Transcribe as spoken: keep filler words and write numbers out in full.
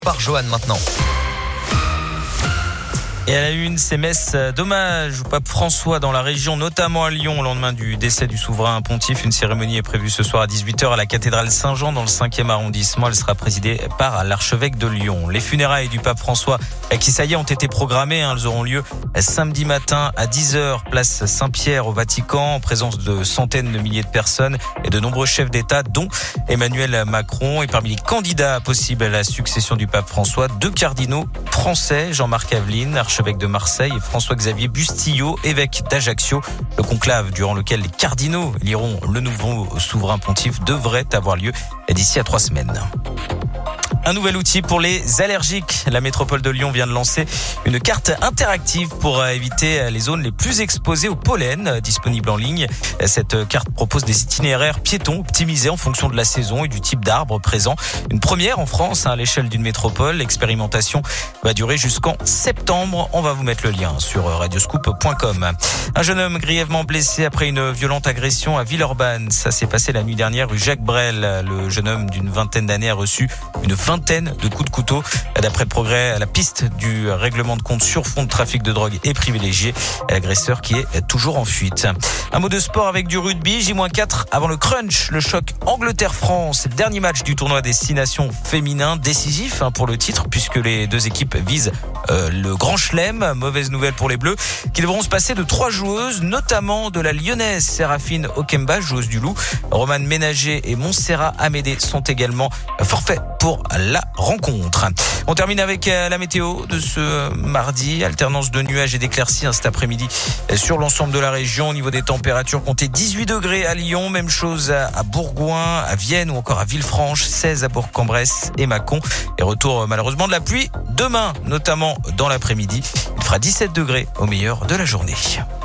Par Johan maintenant. Et à la une, ces messes d'hommage au pape François dans la région, notamment à Lyon, au lendemain du décès du souverain pontife. Une cérémonie est prévue ce soir à dix-huit heures à la cathédrale Saint-Jean dans le cinquième arrondissement. Elle sera présidée par l'archevêque de Lyon. Les funérailles du pape François, qui ça y est, ont été programmées. Elles auront lieu samedi matin à dix heures, place Saint-Pierre au Vatican, en présence de centaines de milliers de personnes et de nombreux chefs d'État, dont Emmanuel Macron. Et parmi les candidats possibles à la succession du pape François, deux cardinaux français, Jean-Marc Aveline, archevêque de Marseille, et François-Xavier Bustillo, évêque d'Ajaccio. Le conclave durant lequel les cardinaux éliront le nouveau souverain pontife devrait avoir lieu d'ici à trois semaines. Un nouvel outil pour les allergiques. La métropole de Lyon vient de lancer une carte interactive pour éviter les zones les plus exposées au pollen, disponible en ligne. Cette carte propose des itinéraires piétons optimisés en fonction de la saison et du type d'arbre présent. Une première en France à l'échelle d'une métropole. L'expérimentation va durer jusqu'en septembre. On va vous mettre le lien sur radioscoop point com. Un jeune homme grièvement blessé après une violente agression à Villeurbanne. Ça s'est passé la nuit dernière rue Jacques Brel. Le jeune homme d'une vingtaine d'années a reçu une vingtaine de coups de couteau. D'après le Progrès, la piste du règlement de compte sur fond de trafic de drogue est privilégiée. L'agresseur qui est toujours en fuite. Un mot de sport avec du rugby. J quatre avant le crunch. Le choc Angleterre-France. Le dernier match du tournoi des six nations féminin. Décisif pour le titre puisque les deux équipes visent euh, le grand chelem. Mauvaise nouvelle pour les Bleus qui devront se passer de trois joueuses, notamment de la lyonnaise Séraphine Okemba, joueuse du Loup. Romane Ménager et Montserrat Amédée sont également forfaits pour la rencontre. On termine avec la météo de ce mardi. Alternance de nuages et d'éclaircies cet après-midi sur l'ensemble de la région. Au niveau des températures, comptez dix-huit degrés à Lyon. Même chose à Bourgoin, à Vienne ou encore à Villefranche. seize à Bourg-en-Bresse et Mâcon. Et retour malheureusement de la pluie demain, notamment dans l'après-midi. Il fera dix-sept degrés au meilleur de la journée.